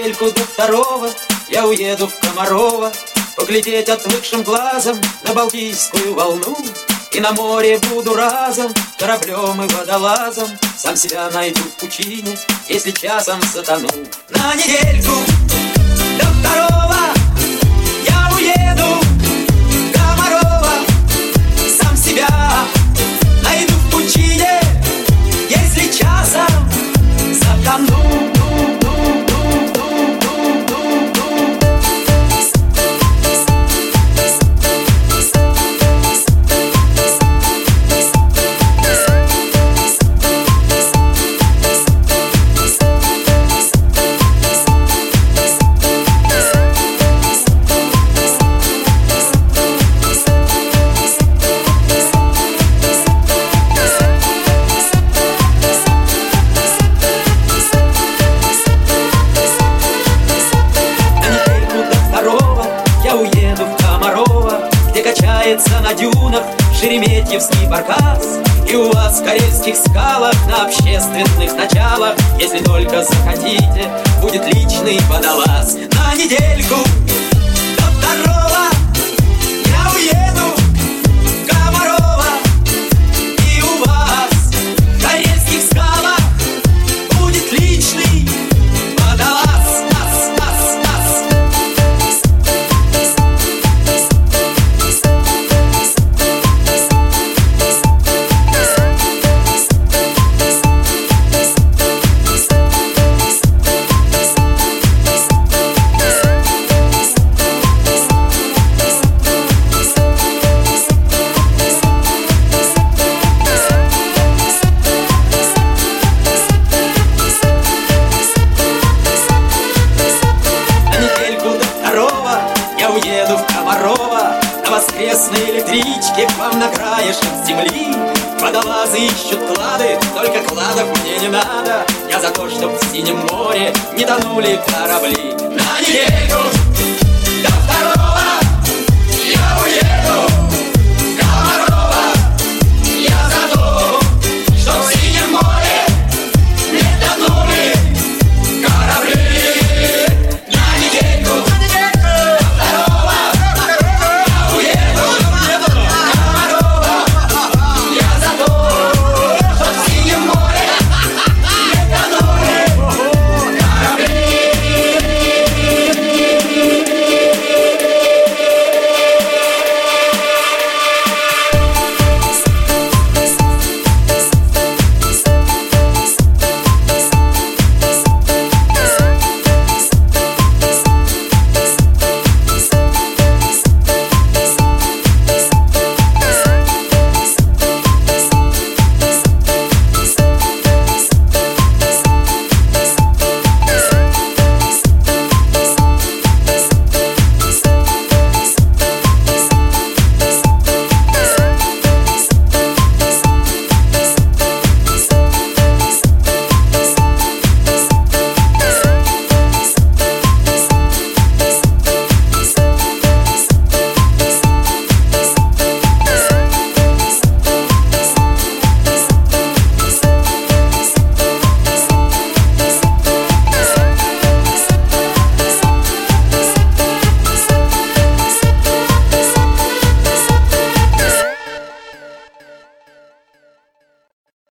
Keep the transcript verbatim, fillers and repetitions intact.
недельку до второго я уеду в Комарово, поглядеть отвыкшим глазом на Балтийскую волну. И на море буду разом кораблем и водолазом, сам себя найду в пучине, если часом затону. На недельку до второго я уеду в Комарово, сам себя найду в пучине, если часом затону. На дюнах Шереметьевский баркас, и у вас в карельских скалах на общественных началах, если только захотите, будет личный водолаз. На недельку до второго я уеду в Комарово, и у вас в карельских скалах будет личный водолаз. Уеду в Комарово на воскресной электричке к вам на краешек земли. Водолазы ищут клады, только кладов мне не надо. Я за то, чтоб в синем море не тонули корабли. На недельку до второго